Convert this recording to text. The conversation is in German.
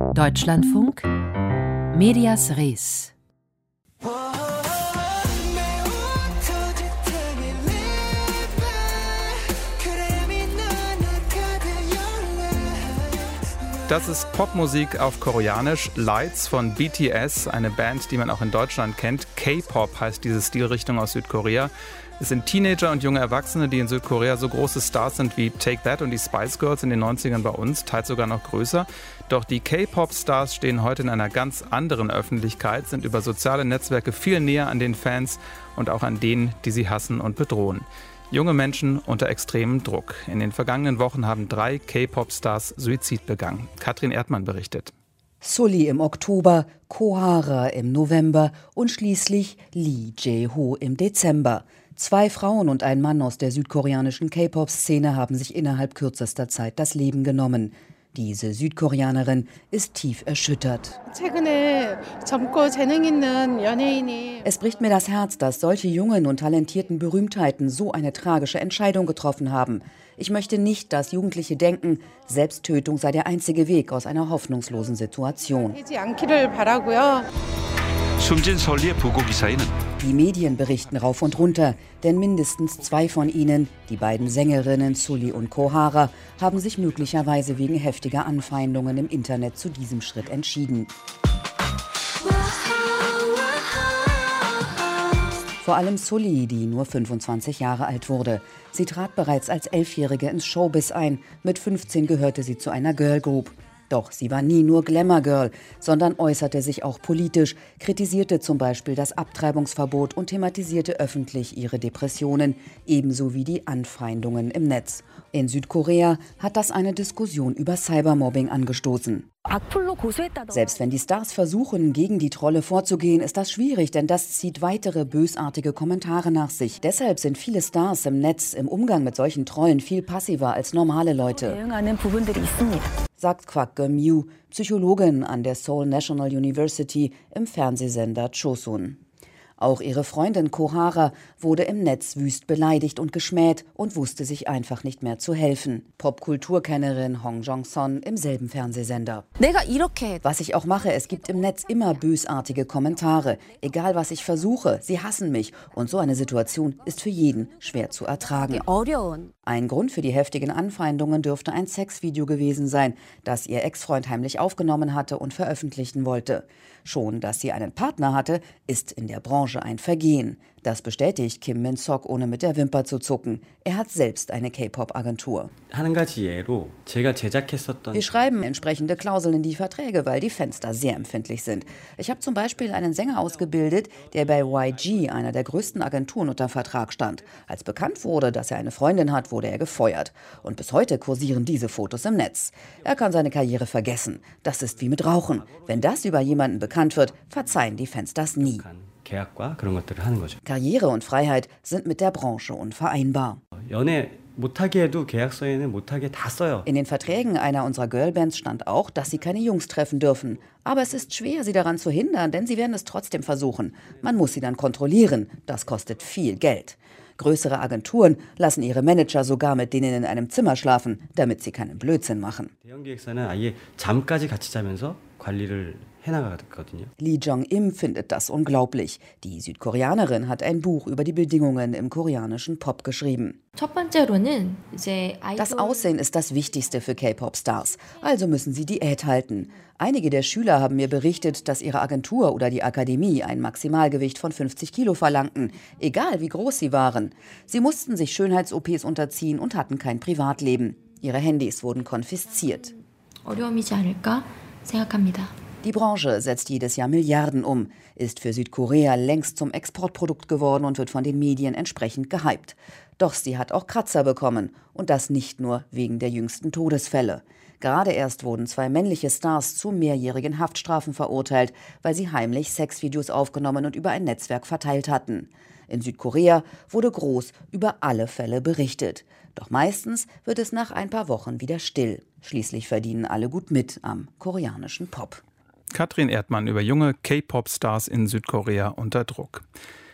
Deutschlandfunk Medias Res. Das ist Popmusik auf Koreanisch. Lights von BTS, eine Band, die man auch in Deutschland kennt. K-Pop heißt diese Stilrichtung aus Südkorea. Es sind Teenager und junge Erwachsene, die in Südkorea so große Stars sind wie Take That und die Spice Girls in den 90ern bei uns, teils sogar noch größer. Doch die K-Pop-Stars stehen heute in einer ganz anderen Öffentlichkeit, sind über soziale Netzwerke viel näher an den Fans und auch an denen, die sie hassen und bedrohen. Junge Menschen unter extremem Druck. In den vergangenen Wochen haben 3 K-Pop-Stars Suizid begangen. Katrin Erdmann berichtet. Sully im Oktober, Kohara im November und schließlich Lee Jae-ho im Dezember. 2 Frauen und ein Mann aus der südkoreanischen K-Pop-Szene haben sich innerhalb kürzester Zeit das Leben genommen. Diese Südkoreanerin ist tief erschüttert. Es bricht mir das Herz, dass solche jungen und talentierten Berühmtheiten so eine tragische Entscheidung getroffen haben. Ich möchte nicht, dass Jugendliche denken, Selbsttötung sei der einzige Weg aus einer hoffnungslosen Situation. Die Medien berichten rauf und runter, denn mindestens 2 von ihnen, die beiden Sängerinnen Sully und Kohara, haben sich möglicherweise wegen heftiger Anfeindungen im Internet zu diesem Schritt entschieden. Vor allem Sully, die nur 25 Jahre alt wurde. Sie trat bereits als 11-Jährige ins Showbiz ein. Mit 15 gehörte sie zu einer Girlgroup. Doch sie war nie nur Glamour-Girl, sondern äußerte sich auch politisch, kritisierte zum Beispiel das Abtreibungsverbot und thematisierte öffentlich ihre Depressionen, ebenso wie die Anfeindungen im Netz. In Südkorea hat das eine Diskussion über Cybermobbing angestoßen. Selbst wenn die Stars versuchen, gegen die Trolle vorzugehen, ist das schwierig, denn das zieht weitere bösartige Kommentare nach sich. Deshalb sind viele Stars im Netz im Umgang mit solchen Trollen viel passiver als normale Leute, sagt Kwak Geum-yu, Psychologin an der Seoul National University im Fernsehsender Chosun. Auch ihre Freundin Kohara wurde im Netz wüst beleidigt und geschmäht und wusste sich einfach nicht mehr zu helfen. Popkulturkennerin Hong Jong-son im selben Fernsehsender. Was ich auch mache, es gibt im Netz immer bösartige Kommentare. Egal was ich versuche, sie hassen mich. Und so eine Situation ist für jeden schwer zu ertragen. Ein Grund für die heftigen Anfeindungen dürfte ein Sexvideo gewesen sein, das ihr Ex-Freund heimlich aufgenommen hatte und veröffentlichen wollte. Schon, dass sie einen Partner hatte, ist in der Branche ein Vergehen. Das bestätigt Kim Min-sok, ohne mit der Wimper zu zucken. Er hat selbst eine K-Pop-Agentur. Wir schreiben entsprechende Klauseln in die Verträge, weil die Fans da sehr empfindlich sind. Ich habe zum Beispiel einen Sänger ausgebildet, der bei YG, einer der größten Agenturen, unter Vertrag stand. Als bekannt wurde, dass er eine Freundin hat, wurde er gefeuert. Und bis heute kursieren diese Fotos im Netz. Er kann seine Karriere vergessen. Das ist wie mit Rauchen. Wenn das über jemanden bekannt wird, verzeihen die Fans das nie. Karriere und Freiheit sind mit der Branche unvereinbar. In den Verträgen einer unserer Girlbands stand auch, dass sie keine Jungs treffen dürfen. Aber es ist schwer, sie daran zu hindern, denn sie werden es trotzdem versuchen. Man muss sie dann kontrollieren. Das kostet viel Geld. Größere Agenturen lassen ihre Manager sogar mit denen in einem Zimmer schlafen, damit sie keinen Blödsinn machen. Lee Jong-im findet das unglaublich. Die Südkoreanerin hat ein Buch über die Bedingungen im koreanischen Pop geschrieben. Das Aussehen ist das Wichtigste für K-Pop-Stars, also müssen sie Diät halten. Einige der Schüler haben mir berichtet, dass ihre Agentur oder die Akademie ein Maximalgewicht von 50 Kilo verlangten, egal wie groß sie waren. Sie mussten sich Schönheits-OPs unterziehen und hatten kein Privatleben. Ihre Handys wurden konfisziert. Die Branche setzt jedes Jahr Milliarden um, ist für Südkorea längst zum Exportprodukt geworden und wird von den Medien entsprechend gehypt. Doch sie hat auch Kratzer bekommen und das nicht nur wegen der jüngsten Todesfälle. Gerade erst wurden 2 männliche Stars zu mehrjährigen Haftstrafen verurteilt, weil sie heimlich Sexvideos aufgenommen und über ein Netzwerk verteilt hatten. In Südkorea wurde groß über alle Fälle berichtet. Doch meistens wird es nach ein paar Wochen wieder still. Schließlich verdienen alle gut mit am koreanischen Pop. Katrin Erdmann über junge K-Pop-Stars in Südkorea unter Druck.